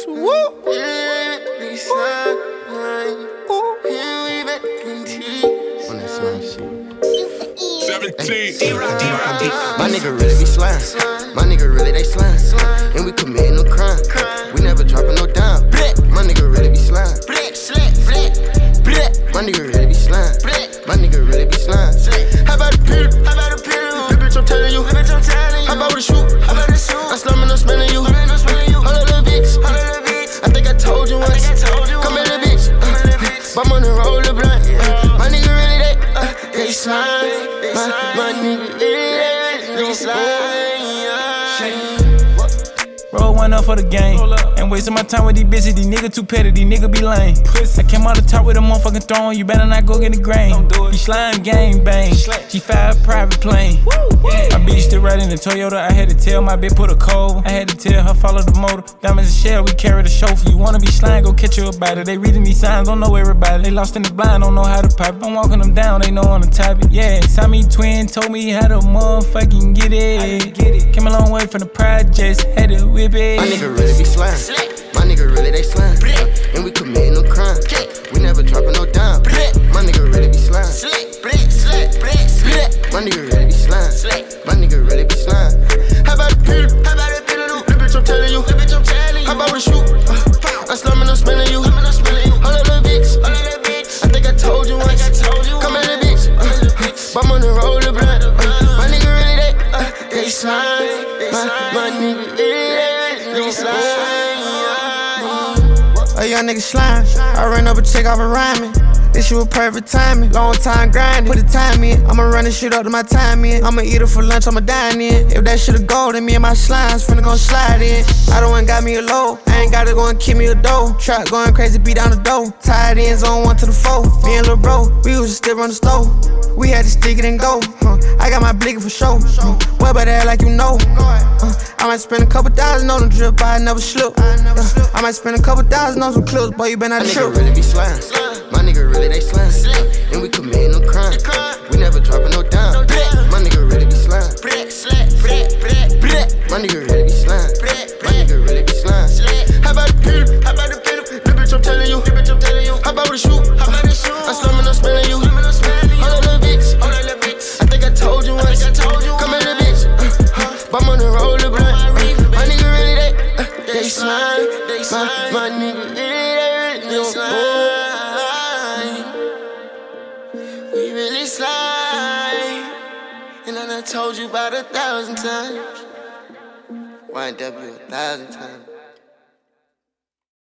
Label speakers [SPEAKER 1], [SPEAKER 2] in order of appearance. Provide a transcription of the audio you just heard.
[SPEAKER 1] On that slime shit.
[SPEAKER 2] 17.
[SPEAKER 1] My nigga really be slime. My nigga really they slime. And we committing no crime. We never dropping no dime. My nigga really be slime. My nigga really be slime. My nigga really be slime. How about a pill? Bitch, I'm telling you. How about with a shoe? I'm slumming, I'm smelling you. All of the bitch. I think I told you once. Come here, the bitch. I'm on the roll the blunt. My nigga really they slime. My nigga they slime.
[SPEAKER 3] Roll one up for the game. Ain't wasting my time with these bitches. These niggas too petty, these niggas be lame. I came out the top with a motherfucking throne. You better not go get the grain. You slime gang bang. G5 private plane. My bitch still riding the Toyota. I had to tell my bitch put a code. I had to tell her follow the motor. Diamonds and shell, we carry the chauffeur. You wanna be slime, go catch you about it. They reading these signs, don't know everybody. They lost in the blind, don't know how to pipe it. I'm walking them down, they know on the topic. Yeah, Sammy Twin told me how to motherfucking get it. Came a long way from the projects, had to whip it.
[SPEAKER 1] My nigga really be slime. My nigga really they slime. And we committing no crime. We never dropping no dime. My nigga really be slime. My nigga really be slime. My nigga really be slime. How about a pill? Bitch, I'm telling you. How about with a shoe? I'm slumming, I'm smelling you. All of the bitch. I think I told you once. Come here, the bitch. I'm on the roll the blunt. My nigga really they slime. My nigga they slime.
[SPEAKER 4] A young nigga slime. I ran up a check off a rhyming. This shit was perfect timing. Long time grinding. Put the time in. I'ma run this shit up to my time in. I'ma eat it for lunch, I'ma dine in. If that shit a gold, then me and my slimes finna gon' slide in. I don't want got me a low. I ain't gotta go and kill me a dough. Trap going crazy, beat down the dough. Tied ends on 1 to the 4. Me and lil' bro, we used to still run the stove. We had to stick it and go. I got my blicky for show. Well, but act like you know. I might spend a couple thousand on the drip, I never slip. I might spend a couple thousand on some clips, boy, you better not trip.
[SPEAKER 1] My nigga really be slime. My nigga really they slime. And we committing no crime. We never dropping no dime. My nigga really be slime. My nigga really be slime. My nigga really be slime. How about a pill? Bitch, I'm telling you. How about with a shoe? I'm slumming, I'm smelling you. All of the bitch. I think I told you once. Come here, the bitch. I'm on the roll the blunt. My nigga really they slime. My nigga they slime. We really slime. And I done told you about 1,000 times. YNW 1,000 times.